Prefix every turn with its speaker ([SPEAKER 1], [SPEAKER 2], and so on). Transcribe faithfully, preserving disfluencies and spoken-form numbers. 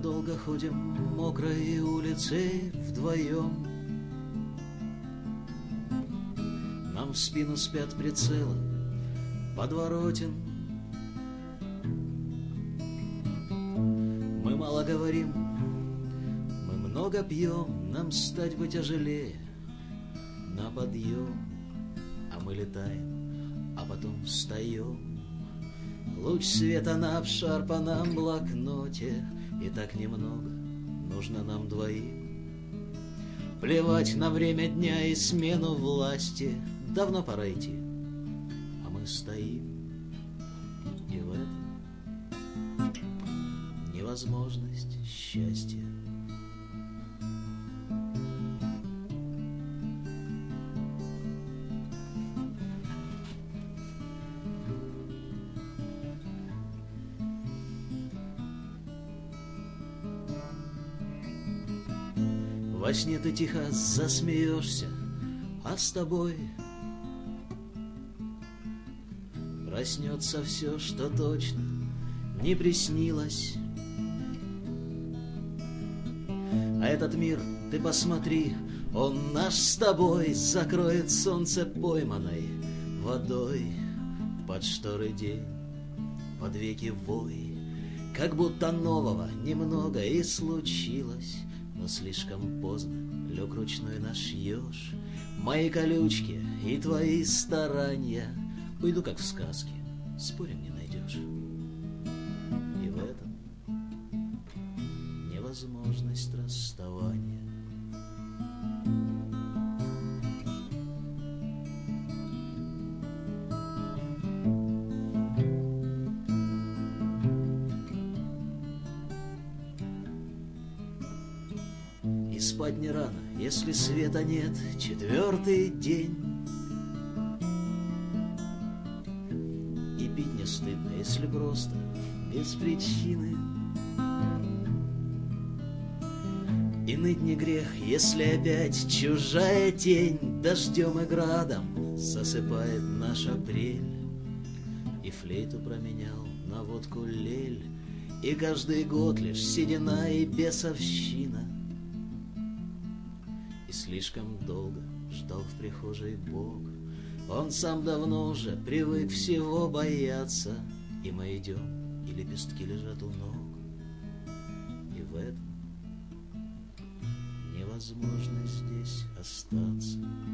[SPEAKER 1] долго ходим мокрой улицей вдвоем. Нам в спину спят прицелы подворотен. Мы мало говорим, мы много пьем, нам стать бы тяжелее на подъем. А мы летаем, а потом встаем. Луч света на обшарпанном блокноте, и так немного нужно нам двоим. Плевать на время дня и смену власти, давно пора идти, а мы стоим. И в этом невозможность счастья. Во сне ты тихо засмеешься, а с тобой проснется все, что точно не приснилось. А этот мир, ты посмотри, он наш с тобой, закроет солнце пойманной водой. Под шторы день, под веки вой, как будто нового немного и случилось. Но слишком поздно лег ручной наш еж. Мои колючки и твои старания, уйду, как в сказке, спорим не найдешь. И в этом невозможность расставания. И спать не рано, если света нет, четвертый день. И пить не стыдно, если просто без причины. И ныть не грех, если опять чужая тень дождем и градом засыпает наш апрель. И флейту променял на водку лель, и каждый год лишь седина и бесовщина. И слишком долго ждал в прихожей Бог. Он сам давно уже привык всего бояться. И мы идем, и лепестки лежат у ног. И в этом невозможно здесь остаться.